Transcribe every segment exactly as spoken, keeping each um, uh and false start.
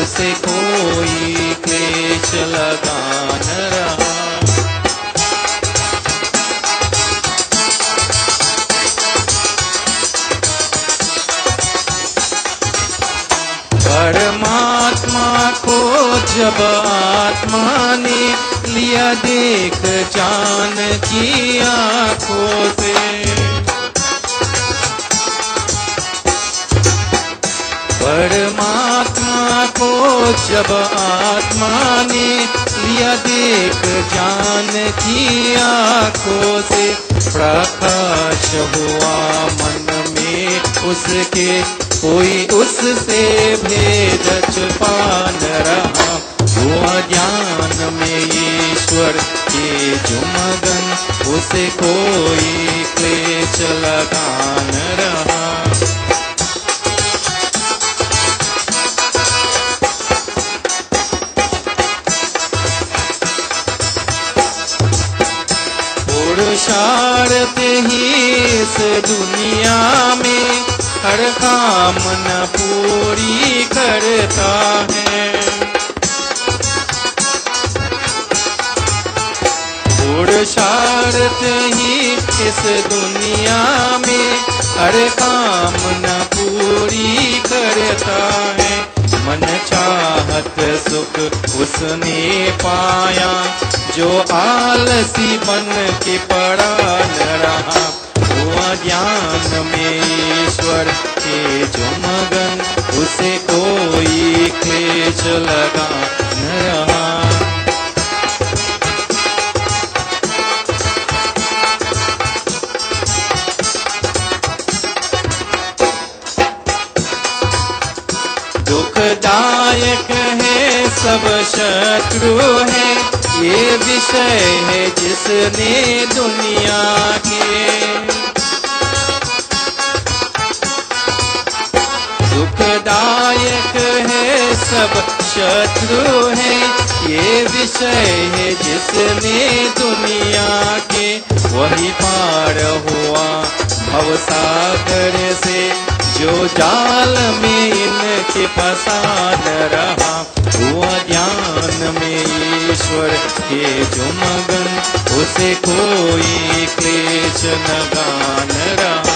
उसे कोई क्लेश लगा न रहा। परमात्मा को जब आत्मा ने लिया देख जान की आँखों से, परमात्मा को जब आत्मा ने लिया देख जान की आँखों से, प्रकाश हुआ मन में उसके, कोई उससे भेद छुपा न रहा। हुआ ज्ञान में ईश्वर के जुमगन, उसे कोई क्लेश लगा न रहा। पुरुषार्थ ही इस दुनिया में हर कामना पूरी करता है। पुरुषार्थ ही इस दुनिया में हर कामना पूरी करता है। मन चाहत सुख उसने पाया, जो आलसी बन के पड़ा न रहा। हुआ ज्ञान में ईश्वर के जो मगन, उसे कोई क्लेश लगा न रहा। दुखदायक है सब शत्रु है, ये विषय है जिसने दुनिया के। दुखदायक है सब शत्रु है, ये विषय है जिसने दुनिया के। वही पार हुआ भवसागर से, जो जाल में इनके फंसा न रहा। हुआ ज्ञान में ईश्वर के जो मगन, उसे कोई क्लेश लगा न रहा।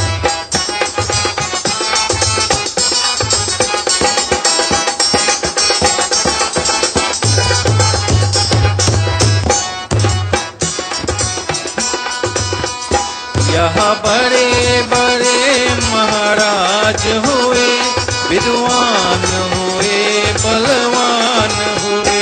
यहाँ बड़े बड़े महाराज हुए, विद्वान हुए, बलवान हुए।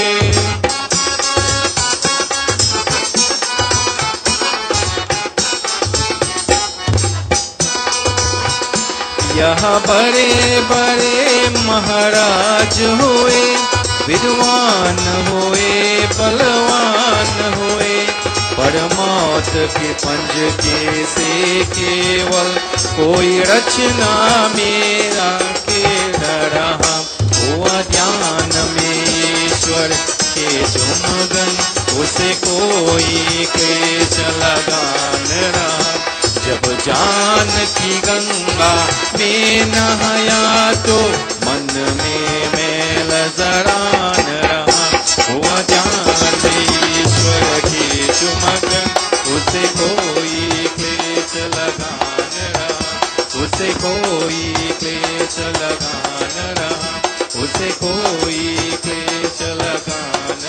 यहाँ बड़े बड़े महाराज हुए, विद्वान हुए, बलवान हुए। पर मौत के पंजके से केवल कोई रचना मेरा के न रहा। हुआ ज्ञान में ईश्वर के जो मगन, उसे कोई क्लेश लगा न रहा। जब जान की गंगा में नहाया, तो मन में मैल जरा न रहा। हुआ ज्ञान में ईश्वर की जो मगन, उसे कोई क्लेश लगा न रहा। उसे कोई क्लेश लगा न रहा। उसे कोई क्लेश लगा न